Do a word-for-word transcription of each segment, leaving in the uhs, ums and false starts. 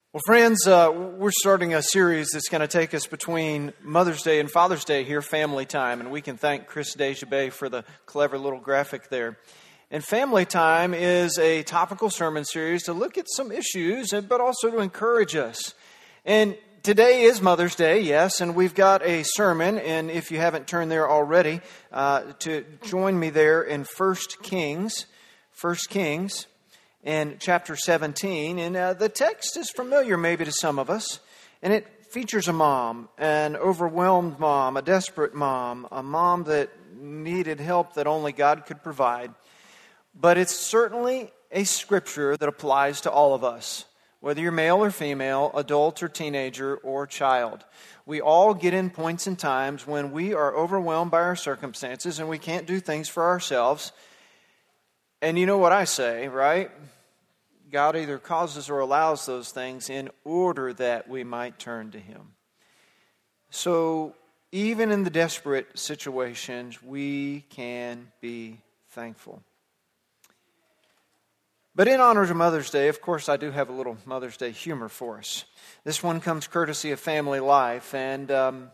Well, friends, uh, we're starting a series that's going to take us between Mother's Day and Father's Day here, Family Time, and we can thank Chris Desjabay for the clever little graphic there. And Family Time is a topical sermon series to look at some issues, but also to encourage us. And today is Mother's Day, yes, and we've got a sermon, and if you haven't turned there already, uh, to join me there in First Kings, First Kings. In chapter seventeen, and uh, the text is familiar maybe to some of us, and it features a mom, an overwhelmed mom, a desperate mom, a mom that needed help that only God could provide. But it's certainly a scripture that applies to all of us, whether you're male or female, adult or teenager or child. We all get in points and times when we are overwhelmed by our circumstances and we can't do things for ourselves. And you know what I say, right? God either causes or allows those things in order that we might turn to Him. So even in the desperate situations, we can be thankful. But in honor of Mother's Day, of course, I do have a little Mother's Day humor for us. This one comes courtesy of Family Life, and um,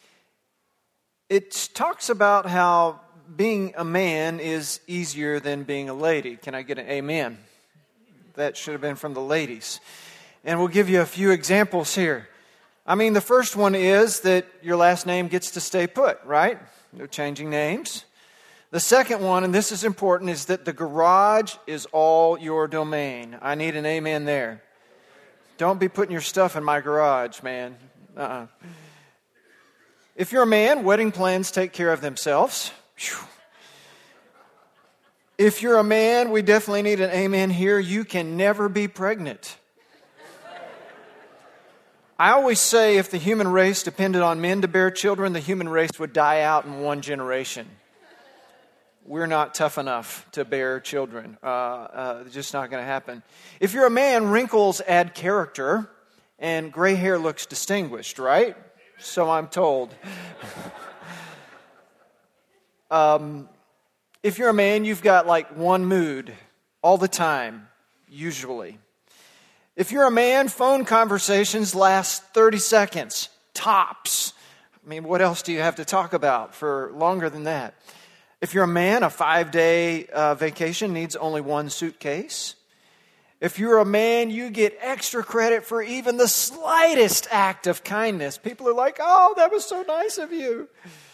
it talks about how being a man is easier than being a lady. Can I get an amen? That should have been from the ladies. And we'll give you a few examples here. I mean, the first one is that your last name gets to stay put, right? No changing names. The second one, and this is important, is that the garage is all your domain. I need an amen there. Don't be putting your stuff in my garage, man. Uh-uh. If you're a man, wedding plans take care of themselves. If you're a man, we definitely need an amen here. You can never be pregnant. I always say if the human race depended on men to bear children, the human race would die out in one generation. We're not tough enough to bear children. Uh, uh, it's just not going to happen. If you're a man, wrinkles add character, and gray hair looks distinguished, right? So I'm told. um... If you're a man, you've got like one mood all the time, usually. If you're a man, phone conversations last thirty seconds, tops. I mean, what else do you have to talk about for longer than that? If you're a man, a five-day uh, vacation needs only one suitcase. If you're a man, you get extra credit for even the slightest act of kindness. People are like, oh, that was so nice of you.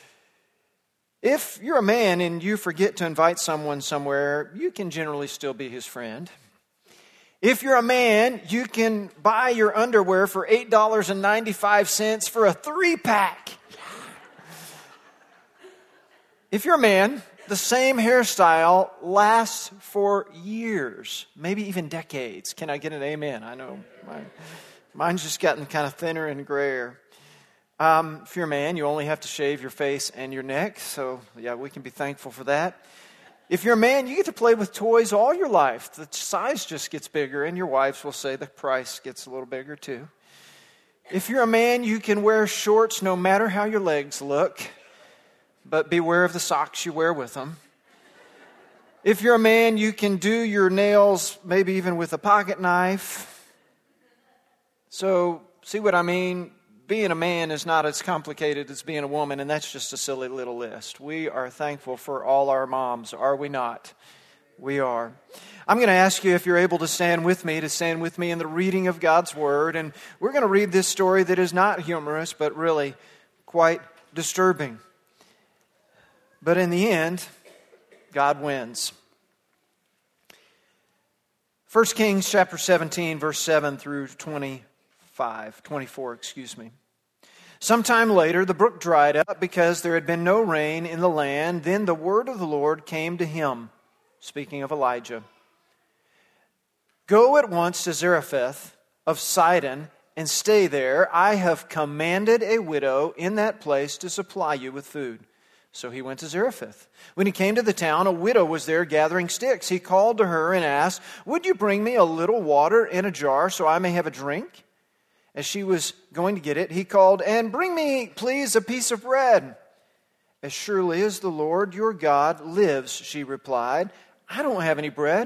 If you're a man and you forget to invite someone somewhere, you can generally still be his friend. If you're a man, you can buy your underwear for eight dollars and ninety-five cents for a three-pack. If you're a man, the same hairstyle lasts for years, maybe even decades. Can I get an amen? I know mine, mine's just gotten kind of thinner and grayer. Um, if you're a man, you only have to shave your face and your neck. So, yeah, we can be thankful for that. If you're a man, you get to play with toys all your life. The size just gets bigger, and your wives will say the price gets a little bigger too. If you're a man, you can wear shorts no matter how your legs look, but beware of the socks you wear with them. If you're a man, you can do your nails maybe even with a pocket knife. So, see what I mean? Being a man is not as complicated as being a woman, and that's just a silly little list. We are thankful for all our moms, are we not? We are. I'm going to ask you if you're able to stand with me, to stand with me in the reading of God's Word, and we're going to read this story that is not humorous, but really quite disturbing. But in the end, God wins. First Kings chapter seventeen, verse seven through twenty. twenty-four, excuse me. Sometime later, the brook dried up because there had been no rain in the land. Then the word of the Lord came to him, speaking of Elijah. Go at once to Zarephath of Sidon and stay there. I have commanded a widow in that place to supply you with food. So he went to Zarephath. When he came to the town, a widow was there gathering sticks. He called to her and asked, would you bring me a little water in a jar so I may have a drink? As she was going to get it, he called, and bring me, please, a piece of bread. As surely as the Lord your God lives, she replied, I don't have any bread,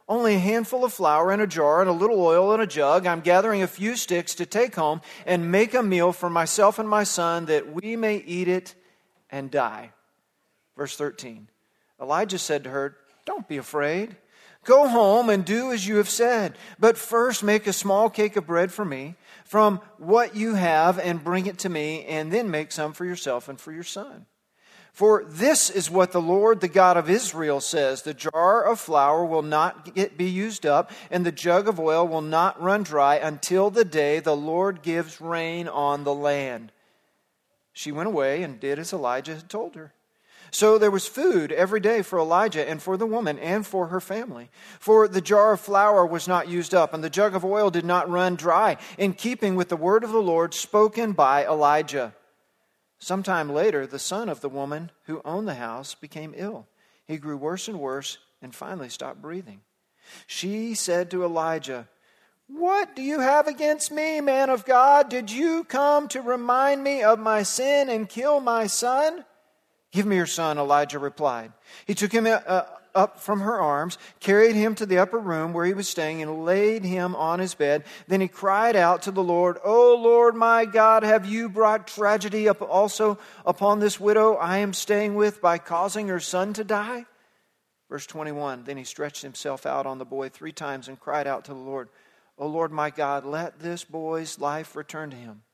Only a handful of flour in a jar and a little oil in a jug. I'm gathering a few sticks to take home and make a meal for myself and my son that we may eat it and die." Verse thirteen. Elijah said to her, "Don't be afraid. Go home and do as you have said. But first make a small cake of bread for me from what you have and bring it to me, and then make some for yourself and for your son. For this is what the Lord, the God of Israel, says, the jar of flour will not get, be used up, and the jug of oil will not run dry until the day the Lord gives rain on the land." She went away and did as Elijah had told her. So there was food every day for Elijah and for the woman and for her family. For the jar of flour was not used up, and the jug of oil did not run dry, in keeping with the word of the Lord spoken by Elijah. Sometime later, the son of the woman who owned the house became ill. He grew worse and worse and finally stopped breathing. She said to Elijah, "What do you have against me, man of God? Did you come to remind me of my sin and kill my son?" "Give me your son," Elijah replied. He took him uh, up from her arms, carried him to the upper room where he was staying, and laid him on his bed. Then he cried out to the Lord, "O Lord my God, have you brought tragedy up also upon this widow I am staying with by causing her son to die?" Verse twenty-one, then he stretched himself out on the boy three times and cried out to the Lord, "O Lord my God, let this boy's life return to him."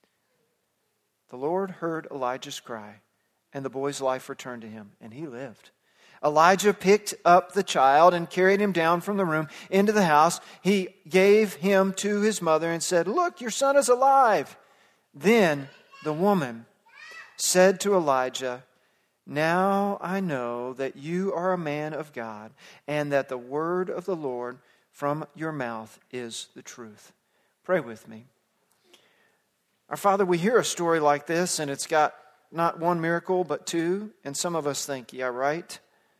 The Lord heard Elijah's cry, and the boy's life returned to him, and he lived. Elijah picked up the child and carried him down from the room into the house. He gave him to his mother and said, "Look, your son is alive." Then the woman said to Elijah, "Now I know that you are a man of God, and that the word of the Lord from your mouth is the truth." Pray with me. Our Father, we hear a story like this, and it's got not one miracle, but two. And some of us think, yeah, right.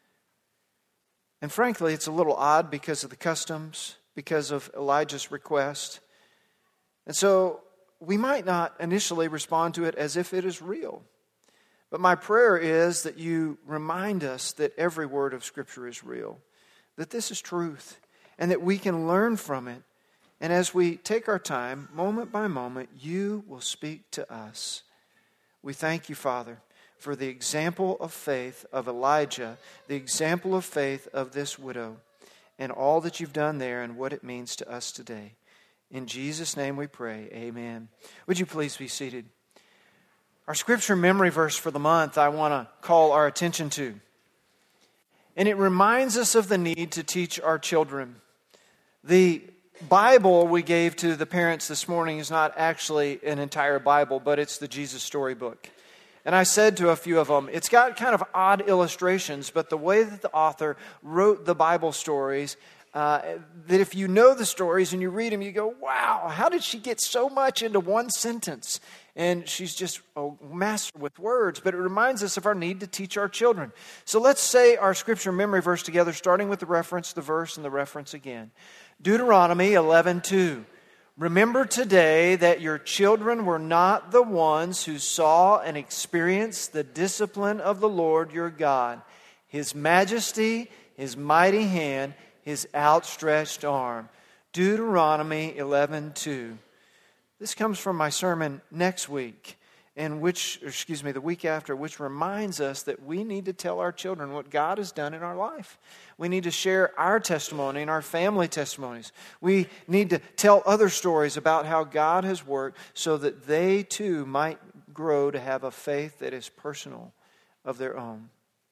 And frankly, it's a little odd because of the customs, because of Elijah's request. And so we might not initially respond to it as if it is real. But my prayer is that you remind us that every word of Scripture is real, that this is truth, and that we can learn from it. And as we take our time, moment by moment, you will speak to us. We thank you, Father, for the example of faith of Elijah, the example of faith of this widow, and all that you've done there and what it means to us today. In Jesus' name we pray, amen. Would you please be seated? Our scripture memory verse for the month I want to call our attention to. And it reminds us of the need to teach our children. The Bible we gave to the parents this morning is not actually an entire Bible, but it's the Jesus Storybook. And I said to a few of them, it's got kind of odd illustrations, but the way that the author wrote the Bible stories, uh, that if you know the stories and you read them, you go, wow, how did she get so much into one sentence? And she's just a master with words, but it reminds us of our need to teach our children. So let's say our scripture memory verse together, starting with the reference, the verse, and the reference again. Deuteronomy eleven two. Remember today that your children were not the ones who saw and experienced the discipline of the Lord your God, His majesty, His mighty hand, His outstretched arm. Deuteronomy eleven two. This comes from my sermon next week, and which, excuse me, the week after, which reminds us that we need to tell our children what God has done in our life. We need to share our testimony and our family testimonies. We need to tell other stories about how God has worked so that they too might grow to have a faith that is personal of their own.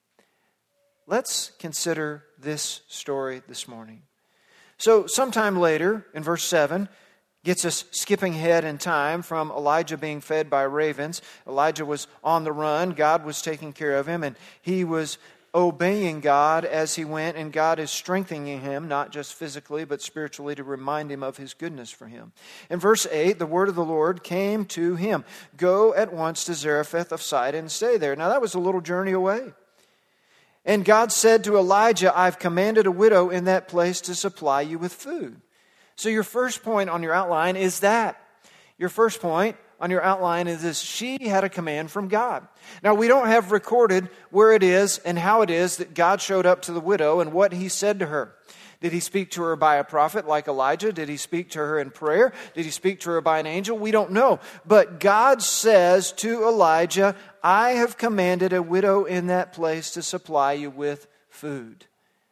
Let's consider this story this morning. So sometime later, in verse seven, gets us skipping ahead in time from Elijah being fed by ravens. Elijah was on the run. God was taking care of him, and he was obeying God as he went, and God is strengthening him, not just physically, but spiritually, to remind him of His goodness for him. In verse eight, the word of the Lord came to him. Go at once to Zarephath of Sidon and stay there. Now that was a little journey away. And God said to Elijah, I've commanded a widow in that place to supply you with food. So your first point on your outline is that. Your first point on your outline is this: she had a command from God. Now, we don't have recorded where it is and how it is that God showed up to the widow and what He said to her. Did he speak to her by a prophet like Elijah? Did he speak to her in prayer? Did he speak to her by an angel? We don't know. But God says to Elijah, I have commanded a widow in that place to supply you with food.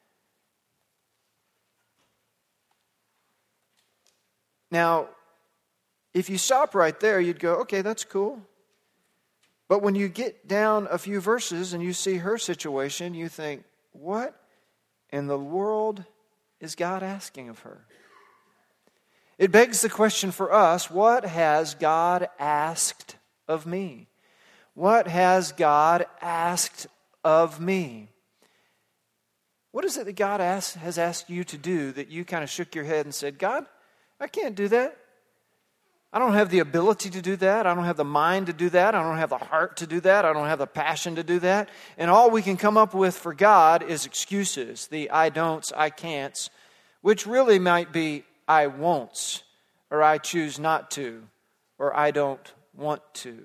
Now, if you stop right there, you'd go, okay, that's cool. But when you get down a few verses and you see her situation, you think, what in the world is God asking of her? It begs the question for us, what has God asked of me? What has God asked of me? What is it that God asked, has asked you to do that you kind of shook your head and said, God, I can't do that. I don't have the ability to do that. I don't have the mind to do that. I don't have the heart to do that. I don't have the passion to do that. And all we can come up with for God is excuses, the I don'ts, I can'ts, which really might be I won'ts, or I choose not to, or I don't want to.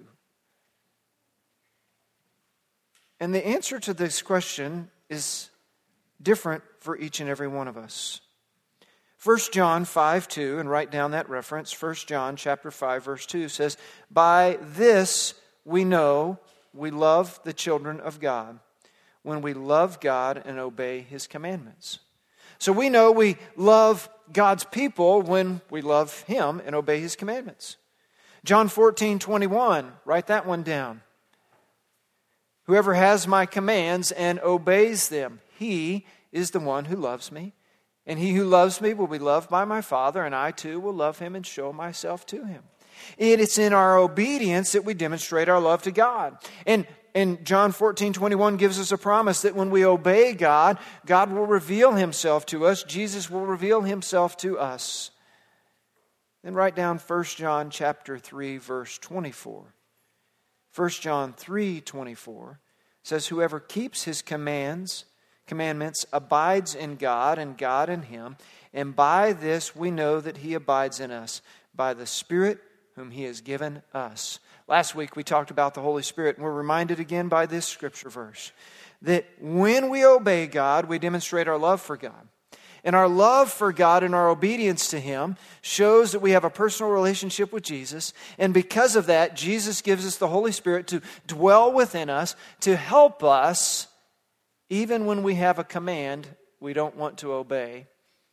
And the answer to this question is different for each and every one of us. First John five two, and write down that reference. First John chapter five, verse two says, by this we know we love the children of God, when we love God and obey His commandments. So we know we love God's people when we love Him and obey His commandments. John fourteen twenty-one, write that one down. Whoever has my commands and obeys them, he is the one who loves me. And he who loves me will be loved by my Father, and I too will love him and show myself to him. It is in our obedience that we demonstrate our love to God. And, and John fourteen twenty-one gives us a promise that when we obey God, God will reveal Himself to us. Jesus will reveal Himself to us. Then write down First John chapter three, verse twenty-four. First John three twenty-four says, whoever keeps His commands commandments abides in God and God in him, and by this we know that he abides in us, by the Spirit whom he has given us. Last week we talked about the Holy Spirit, and we're reminded again by this scripture verse that when we obey God, we demonstrate our love for God. And our love for God and our obedience to Him shows that we have a personal relationship with Jesus. And because of that, Jesus gives us the Holy Spirit to dwell within us, to help us even when we have a command we don't want to obey,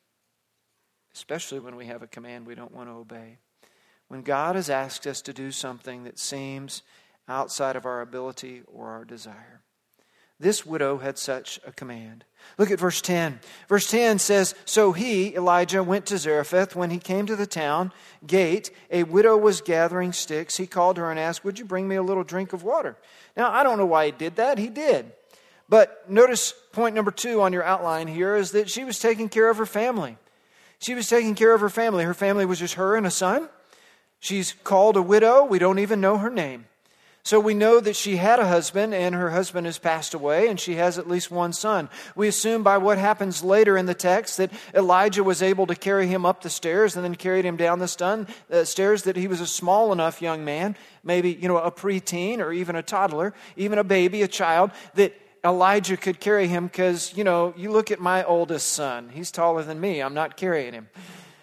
especially when we have a command we don't want to obey. When God has asked us to do something that seems outside of our ability or our desire. This widow had such a command. Look at verse ten. Verse ten says, so he, Elijah, went to Zarephath. When he came to the town gate, a widow was gathering sticks. He called her and asked, would you bring me a little drink of water? Now, I don't know why he did that. He did. But notice point number two on your outline here is that she was taking care of her family. She was taking care of her family. Her family was just her and a son. She's called a widow. We don't even know her name. So we know that she had a husband and her husband has passed away and she has at least one son. We assume by what happens later in the text that Elijah was able to carry him up the stairs and then carried him down the stun, uh, stairs, that he was a small enough young man, maybe, you know, a preteen or even a toddler, even a baby, a child, that Elijah could carry him because, you know, you look at my oldest son. He's taller than me. I'm not carrying him.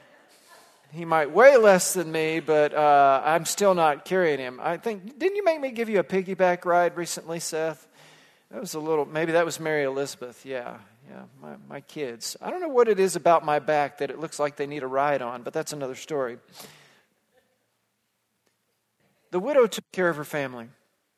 He might weigh less than me, but uh, I'm still not carrying him. I think, didn't you make me give you a piggyback ride recently, Seth? That was a little, maybe that was Mary Elizabeth. Yeah, yeah, my, my kids. I don't know what it is about my back that it looks like they need a ride on, but that's another story. The widow took care of her family.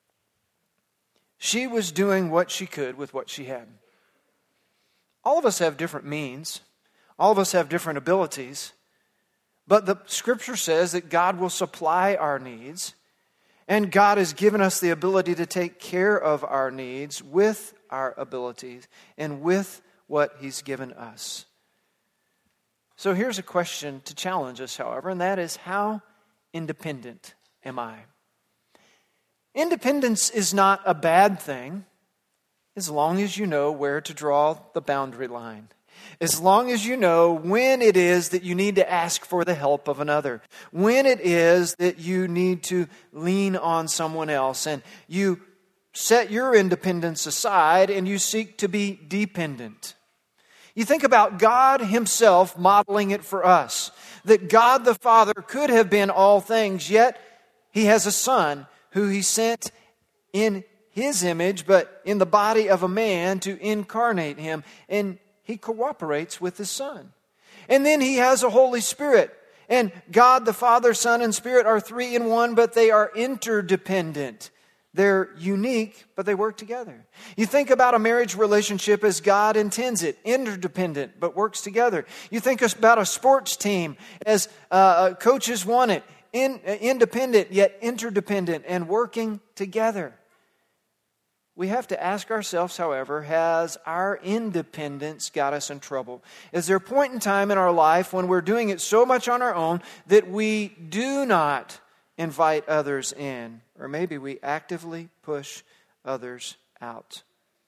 She was doing what she could with what she had. All of us have different means. All of us have different abilities. But the Scripture says that God will supply our needs. And God has given us the ability to take care of our needs with our abilities and with what He's given us. So here's a question to challenge us, however, and that is, how independent am I? Independence is not a bad thing as long as you know where to draw the boundary line. As long as you know when it is that you need to ask for the help of another. When it is that you need to lean on someone else. And you set your independence aside and you seek to be dependent. You think about God himself modeling it for us. That God the Father could have been all things, yet he has a Son who he sent in his image, but in the body of a man to incarnate him. And he cooperates with his Son. And then he has a Holy Spirit. And God the Father, Son, and Spirit are three in one, but they are interdependent. They're unique, but they work together. You think about a marriage relationship as God intends it, interdependent, but works together. You think about a sports team as uh, coaches want it, in, uh, independent yet interdependent and working together. We have to ask ourselves, however, has our independence got us in trouble? Is there a point in time in our life when we're doing it so much on our own that we do not invite others in? Or maybe we actively push others out.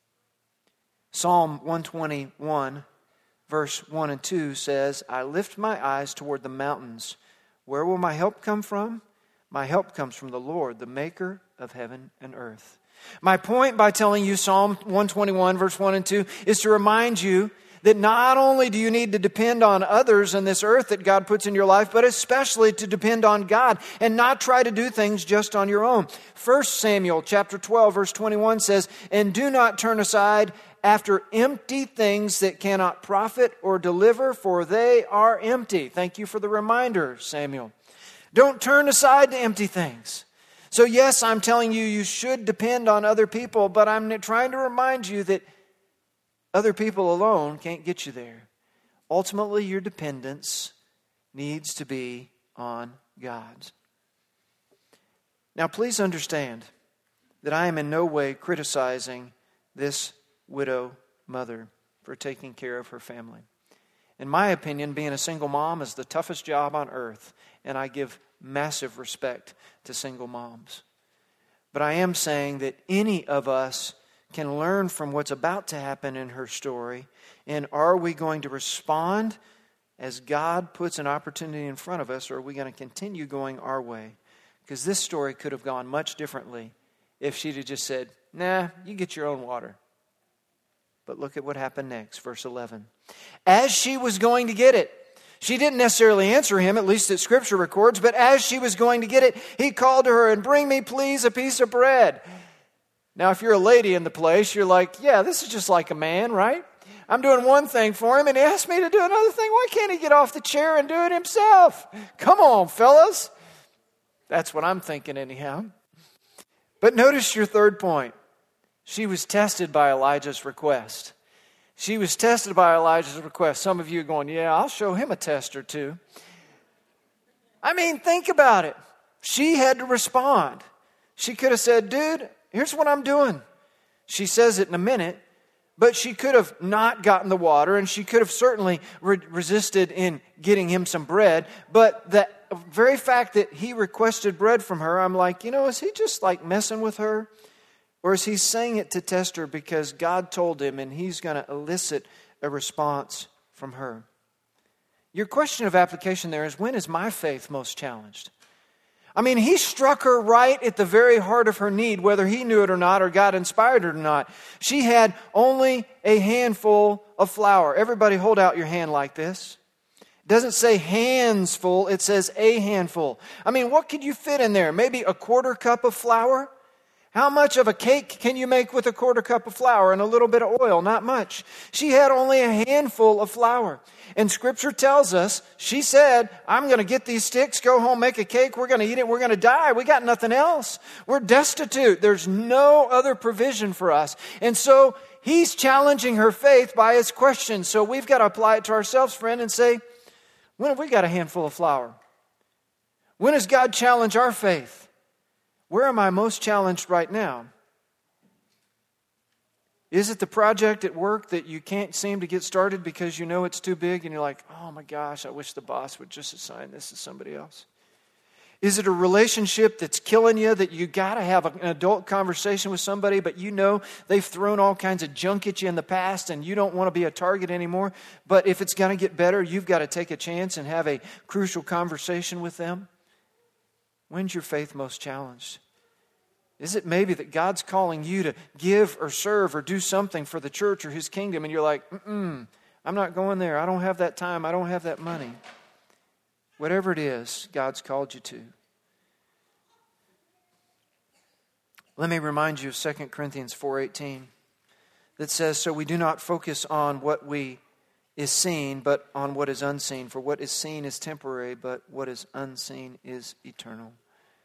Psalm one twenty-one, verse one and two says, I lift my eyes toward the mountains. Where will my help come from? My help comes from the Lord, the maker of heaven and earth. My point by telling you Psalm one twenty-one, verse one and two, is to remind you that not only do you need to depend on others in this earth that God puts in your life, but especially to depend on God and not try to do things just on your own. First Samuel chapter twelve, verse twenty-one says, and do not turn aside after empty things that cannot profit or deliver, for they are empty. Thank you for the reminder, Samuel. Don't turn aside to empty things. So yes, I'm telling you, you should depend on other people, but I'm trying to remind you that other people alone can't get you there. Ultimately, your dependence needs to be on God. Now, please understand that I am in no way criticizing this widow mother for taking care of her family. In my opinion, being a single mom is the toughest job on earth, and I give massive respect to single moms. But I am saying that any of us can learn from what's about to happen in her story. And are we going to respond as God puts an opportunity in front of us, or are we going to continue going our way? Because this story could have gone much differently if she'd have just said, nah, you get your own water. But look at what happened next, verse eleven. As she was going to get it, she didn't necessarily answer him, at least that Scripture records, but as she was going to get it, he called to her, and bring me, please, a piece of bread. Now, if you're a lady in the place, you're like, yeah, this is just like a man, right? I'm doing one thing for him, and he asked me to do another thing. Why can't he get off the chair and do it himself? Come on, fellas. That's what I'm thinking anyhow. But notice your third point. She was tested by Elijah's request. She was tested by Elijah's request. Some of you are going, yeah, I'll show him a test or two. I mean, think about it. She had to respond. She could have said, dude, here's what I'm doing. She says it in a minute, but she could have not gotten the water, and she could have certainly re- resisted in getting him some bread. But the very fact that he requested bread from her, I'm like, you know, is he just like messing with her? Or is he saying it to test her because God told him and he's going to elicit a response from her? Your question of application there is, when is my faith most challenged? I mean, he struck her right at the very heart of her need, whether he knew it or not, or God inspired her or not. She had only a handful of flour. Everybody hold out your hand like this. It doesn't say hands full, it says a handful. I mean, what could you fit in there? Maybe a quarter cup of flour? How much of a cake can you make with a quarter cup of flour and a little bit of oil? Not much. She had only a handful of flour. And Scripture tells us, she said, I'm going to get these sticks, go home, make a cake, we're going to eat it, we're going to die. We got nothing else. We're destitute. There's no other provision for us. And so he's challenging her faith by his question. So we've got to apply it to ourselves, friend, and say, when have we got a handful of flour? When does God challenge our faith? Where am I most challenged right now? Is it the project at work that you can't seem to get started because you know it's too big and you're like, oh my gosh, I wish the boss would just assign this to somebody else? Is it a relationship that's killing you that you got to have an adult conversation with somebody, but you know they've thrown all kinds of junk at you in the past and you don't want to be a target anymore? But if it's going to get better, you've got to take a chance and have a crucial conversation with them? When's your faith most challenged? Is it maybe that God's calling you to give or serve or do something for the church or His kingdom, and you're like, mm-mm, I'm not going there. I don't have that time. I don't have that money. Whatever it is, God's called you to. Let me remind you of Second Corinthians four eighteen that says, so we do not focus on what we is seen, but on what is unseen. For what is seen is temporary, but what is unseen is eternal.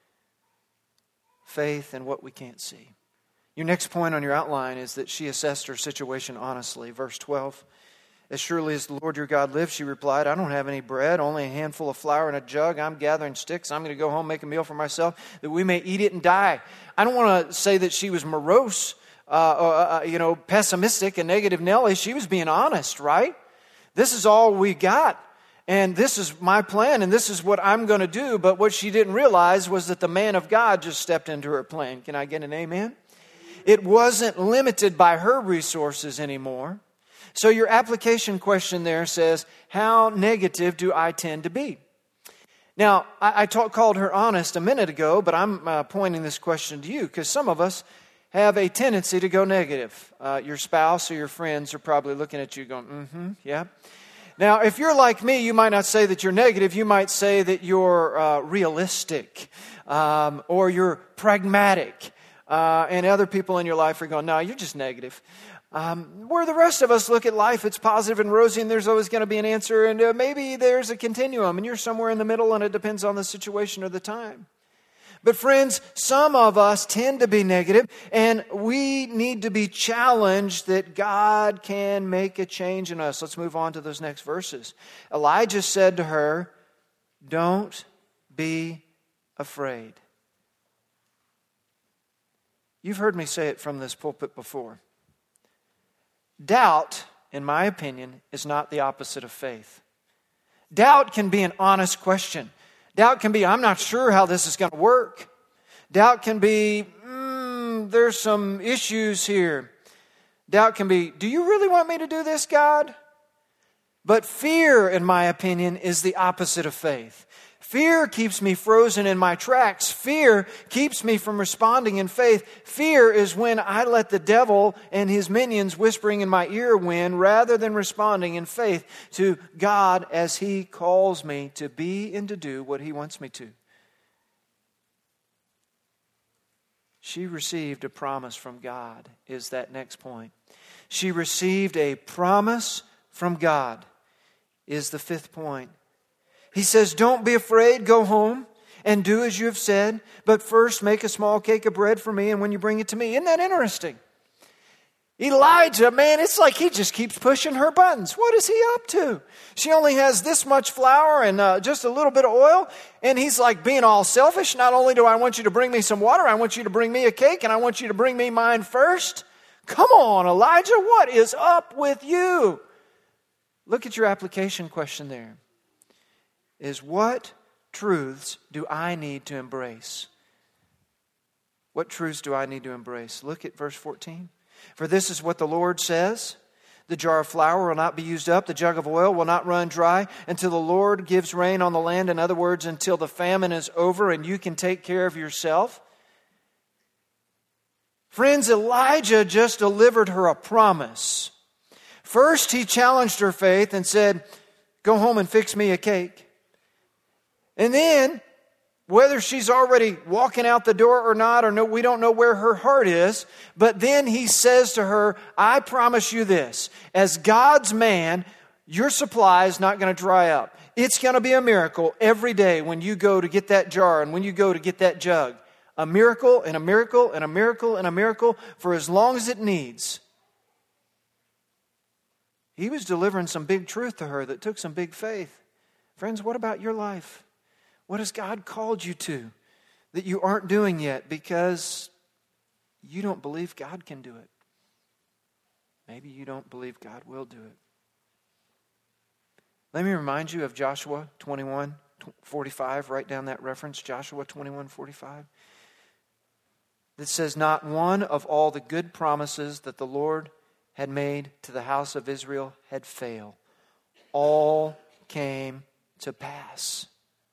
Faith in what we can't see. Your next point on your outline is that she assessed her situation honestly. Verse twelve, as surely as the Lord your God lives, she replied, I don't have any bread, only a handful of flour in a jug. I'm gathering sticks. I'm going to go home, make a meal for myself, that we may eat it and die. I don't want to say that she was morose, uh, or, uh, you know, pessimistic, a negative Nelly. She was being honest, right? This is all we got, and this is my plan, and this is what I'm going to do. But what she didn't realize was that the man of God just stepped into her plan. Can I get an amen? It wasn't limited by her resources anymore. So your application question there says, how negative do I tend to be? Now, I, I talk, called her honest a minute ago, but I'm uh, pointing this question to you because some of us have a tendency to go negative. Uh, your spouse or your friends are probably looking at you going, mm-hmm, yeah. Now, if you're like me, you might not say that you're negative. You might say that you're uh, realistic um, or you're pragmatic. Uh, and other people in your life are going, no, you're just negative. Um, where the rest of us look at life, it's positive and rosy, and there's always going to be an answer. And uh, maybe there's a continuum, and you're somewhere in the middle, and it depends on the situation or the time. But friends, some of us tend to be negative, and we need to be challenged that God can make a change in us. Let's move on to those next verses. Elijah said to her, don't be afraid. You've heard me say it from this pulpit before. Doubt, in my opinion, is not the opposite of faith. Doubt can be an honest question. Doubt can be, I'm not sure how this is going to work. Doubt can be, mm, there's some issues here. Doubt can be, do you really want me to do this, God? But fear, in my opinion, is the opposite of faith. Fear keeps me frozen in my tracks. Fear keeps me from responding in faith. Fear is when I let the devil and his minions whispering in my ear win rather than responding in faith to God as He calls me to be and to do what He wants me to. She received a promise from God, is that next point. She received a promise from God, is the fifth point. He says, don't be afraid, go home and do as you have said, but first make a small cake of bread for me, and when you bring it to me. Isn't that interesting? Elijah, man, it's like he just keeps pushing her buttons. What is he up to? She only has this much flour and uh, just a little bit of oil, and he's like being all selfish. Not only do I want you to bring me some water, I want you to bring me a cake, and I want you to bring me mine first. Come on, Elijah, what is up with you? Look at your application question there. Is what truths do I need to embrace? What truths do I need to embrace? Look at verse fourteen. For this is what the Lord says. The jar of flour will not be used up. The jug of oil will not run dry until the Lord gives rain on the land. In other words, until the famine is over and you can take care of yourself. Friends, Elijah just delivered her a promise. First, he challenged her faith and said, go home and fix me a cake. And then, whether she's already walking out the door or not, or no, we don't know where her heart is, but then he says to her, I promise you this, as God's man, your supply is not going to dry up. It's going to be a miracle every day when you go to get that jar and when you go to get that jug. A miracle and a miracle and a miracle and a miracle for as long as it needs. He was delivering some big truth to her that took some big faith. Friends, what about your life? What has God called you to that you aren't doing yet because you don't believe God can do it? Maybe you don't believe God will do it. Let me remind you of Joshua twenty-one forty-five. Write down that reference, Joshua twenty-one forty-five. That says, not one of all the good promises that the Lord had made to the house of Israel had failed. All came to pass.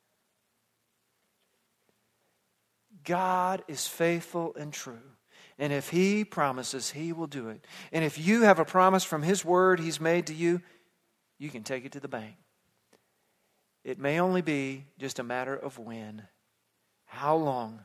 God is faithful and true. And if He promises, He will do it. And if you have a promise from His word He's made to you, you can take it to the bank. It may only be just a matter of when. How long?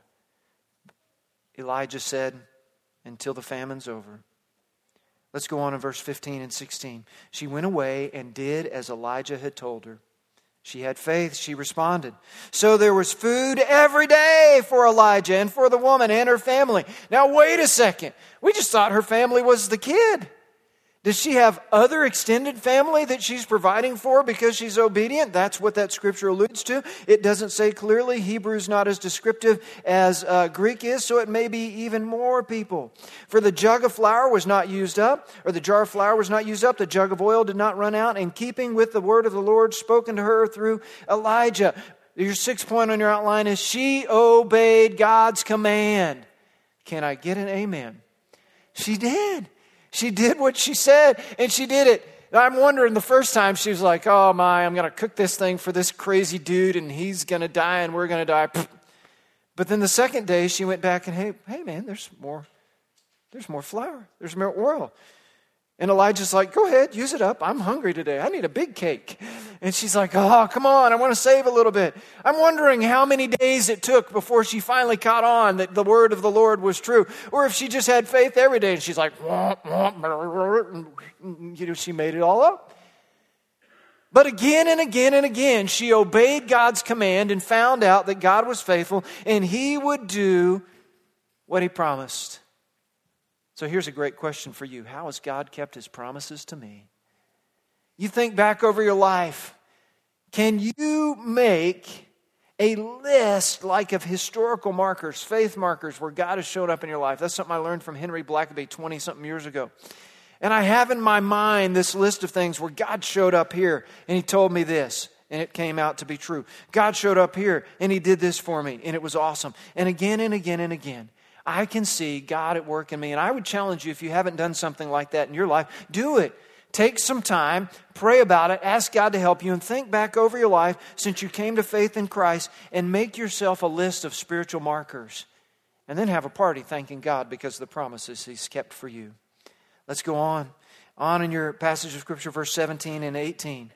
Elijah said, until the famine's over. Let's go on in verse fifteen and sixteen. She went away and did as Elijah had told her. She had faith, she responded. So there was food every day for Elijah and for the woman and her family. Now wait a second. We just thought her family was the kid. Does she have other extended family that she's providing for because she's obedient? That's what that scripture alludes to. It doesn't say clearly. Hebrew is not as descriptive as uh, Greek is, so it may be even more people. For the jug of flour was not used up, or the jar of flour was not used up. The jug of oil did not run out, in keeping with the word of the Lord spoken to her through Elijah. Your sixth point on your outline is she obeyed God's command. Can I get an amen? She did. She did what she said, and she did it. I'm wondering, the first time she was like, oh my, I'm going to cook this thing for this crazy dude, and he's going to die, and we're going to die. But then the second day, she went back and, hey, hey man, there's more, there's more flour. There's more oil. And Elijah's like, go ahead, use it up. I'm hungry today. I need a big cake. And she's like, oh, come on, I want to save a little bit. I'm wondering how many days it took before she finally caught on that the word of the Lord was true. Or if she just had faith every day and she's like, womp, womp, you know, she made it all up. But again and again and again, she obeyed God's command and found out that God was faithful and He would do what He promised. So here's a great question for you. How has God kept His promises to me? You think back over your life. Can you make a list like of historical markers, faith markers, where God has showed up in your life? That's something I learned from Henry Blackaby twenty-something years ago. And I have in my mind this list of things where God showed up here and He told me this, and it came out to be true. God showed up here and He did this for me, and it was awesome. And again and again and again, I can see God at work in me. And I would challenge you, if you haven't done something like that in your life, do it. Take some time, pray about it, ask God to help you, and think back over your life since you came to faith in Christ, and make yourself a list of spiritual markers. And then have a party thanking God because of the promises He's kept for you. Let's go on. On in your passage of Scripture, verse seventeen and eighteen.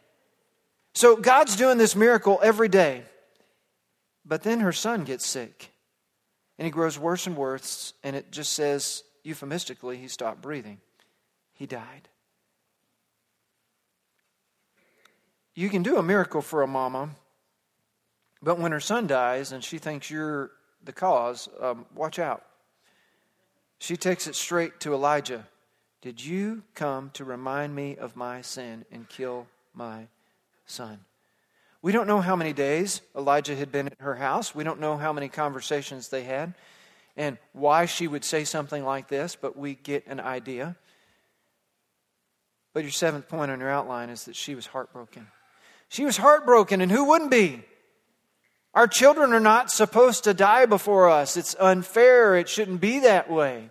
So God's doing this miracle every day. But then her son gets sick. And he grows worse and worse. And it just says, euphemistically, he stopped breathing. He died. You can do a miracle for a mama. But when her son dies and she thinks you're the cause, um, watch out. She takes it straight to Elijah. Did you come to remind me of my sin and kill my son? We don't know how many days Elijah had been at her house. We don't know how many conversations they had and why she would say something like this, but we get an idea. But your seventh point on your outline is that she was heartbroken. She was heartbroken, and who wouldn't be? Our children are not supposed to die before us. It's unfair. It shouldn't be that way.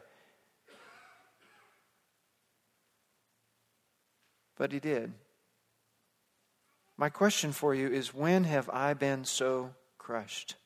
But he did. My question for you is, when have I been so crushed?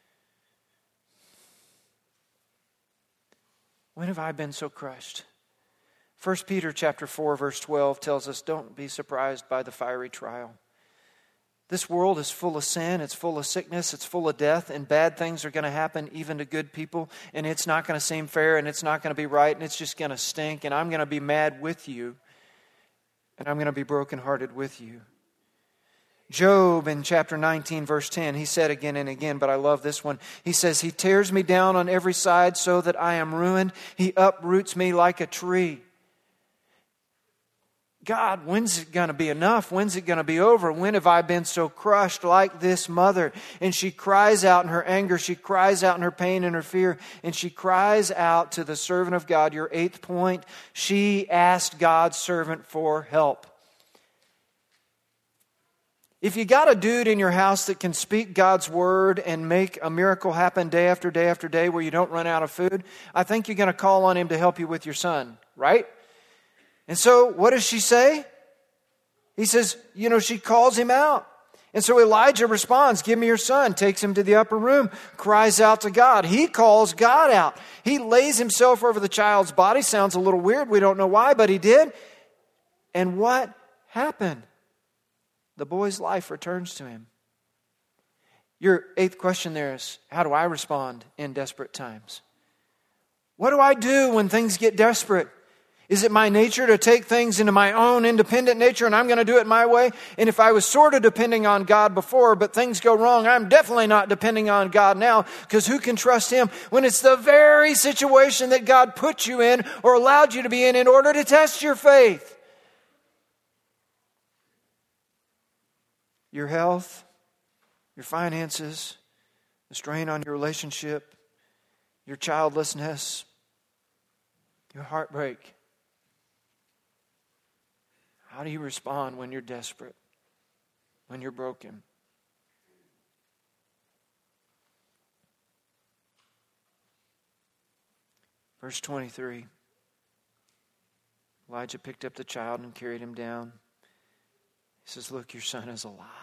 When have I been so crushed? First Peter chapter four, verse twelve tells us, don't be surprised by the fiery trial. This world is full of sin, it's full of sickness, it's full of death, and bad things are going to happen even to good people, and it's not going to seem fair, and it's not going to be right, and it's just going to stink, and I'm going to be mad with you, and I'm going to be brokenhearted with you. Job in chapter nineteen, verse ten, he said again and again, but I love this one. He says, He tears me down on every side so that I am ruined. He uproots me like a tree. God, when's it going to be enough? When's it going to be over? When have I been so crushed like this mother? And she cries out in her anger. She cries out in her pain and her fear. And she cries out to the servant of God. Your eighth point, she asked God's servant for help. If you got a dude in your house that can speak God's word and make a miracle happen day after day after day where you don't run out of food, I think you're going to call on him to help you with your son, right? And so what does she say? He says, you know, she calls him out. And so Elijah responds, give me your son, takes him to the upper room, cries out to God. He calls God out. He lays himself over the child's body. Sounds a little weird. We don't know why, but he did. And what happened? the boy's life returns to him. Your eighth question there is, how do I respond in desperate times? What do I do when things get desperate? Is it my nature to take things into my own independent nature and I'm going to do it my way? And if I was sort of depending on God before, but things go wrong, I'm definitely not depending on God now, because who can trust Him when it's the very situation that God put you in or allowed you to be in in order to test your faith? Your health, your finances, the strain on your relationship, your childlessness, your heartbreak. How do you respond when you're desperate, when you're broken? Verse twenty-three. Elijah picked up the child and carried him down. He says, look, your son is alive.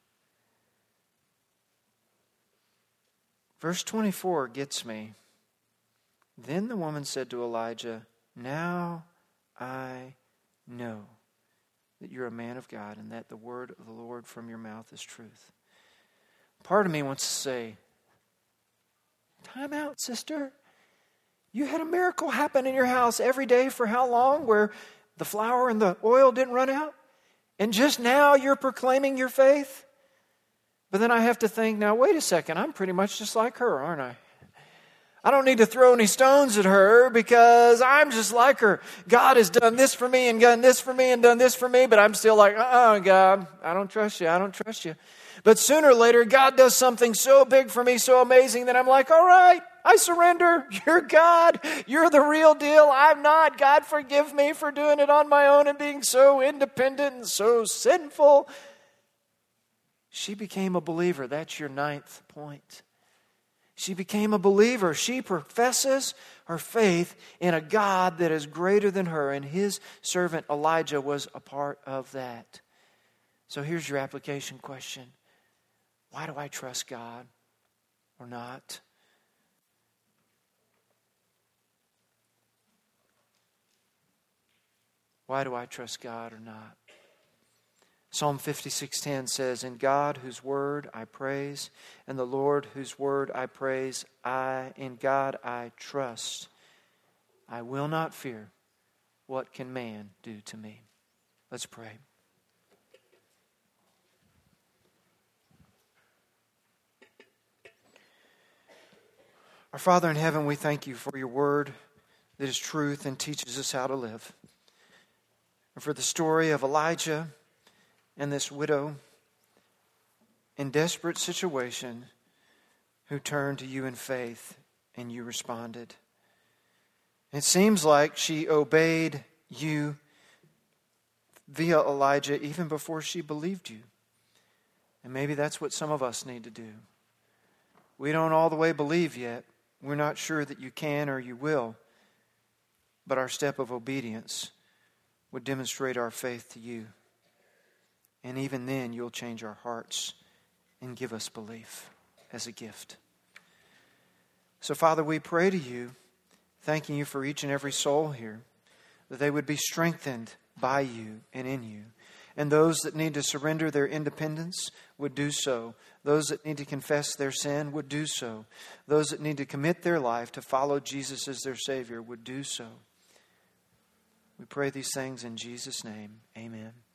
Verse twenty-four gets me. Then the woman said to Elijah, now I know that you're a man of God and that the word of the Lord from your mouth is truth. Part of me wants to say, time out, sister. You had a miracle happen in your house every day for how long, where the flour and the oil didn't run out? And just now you're proclaiming your faith? But then I have to think, now wait a second, I'm pretty much just like her, aren't I? I don't need to throw any stones at her because I'm just like her. God has done this for me and done this for me and done this for me, but I'm still like, uh-uh, God, I don't trust you, I don't trust you. But sooner or later, God does something so big for me, so amazing, that I'm like, all right, I surrender. You're God. You're the real deal. I'm not. God, forgive me for doing it on my own and being so independent and so sinful. She became a believer. That's your ninth point. She became a believer. She professes her faith in a God that is greater than her, and his servant Elijah was a part of that. So here's your application question. Why do I trust God or not? Why do I trust God or not? Psalm fifty-six ten says, in God whose word I praise, and the Lord whose word I praise, I in God I trust. I will not fear. What can man do to me? Let's pray. Our Father in heaven, we thank you for your word that is truth and teaches us how to live. And for the story of Elijah and this widow in desperate situation who turned to you in faith and you responded. It seems like she obeyed you via Elijah even before she believed you. And maybe that's what some of us need to do. We don't all the way believe yet. We're not sure that you can or you will. But our step of obedience would demonstrate our faith to you. And even then, you'll change our hearts and give us belief as a gift. So, Father, we pray to you, thanking you for each and every soul here, that they would be strengthened by you and in you. And those that need to surrender their independence would do so. Those that need to confess their sin would do so. Those that need to commit their life to follow Jesus as their Savior would do so. We pray these things in Jesus' name. Amen.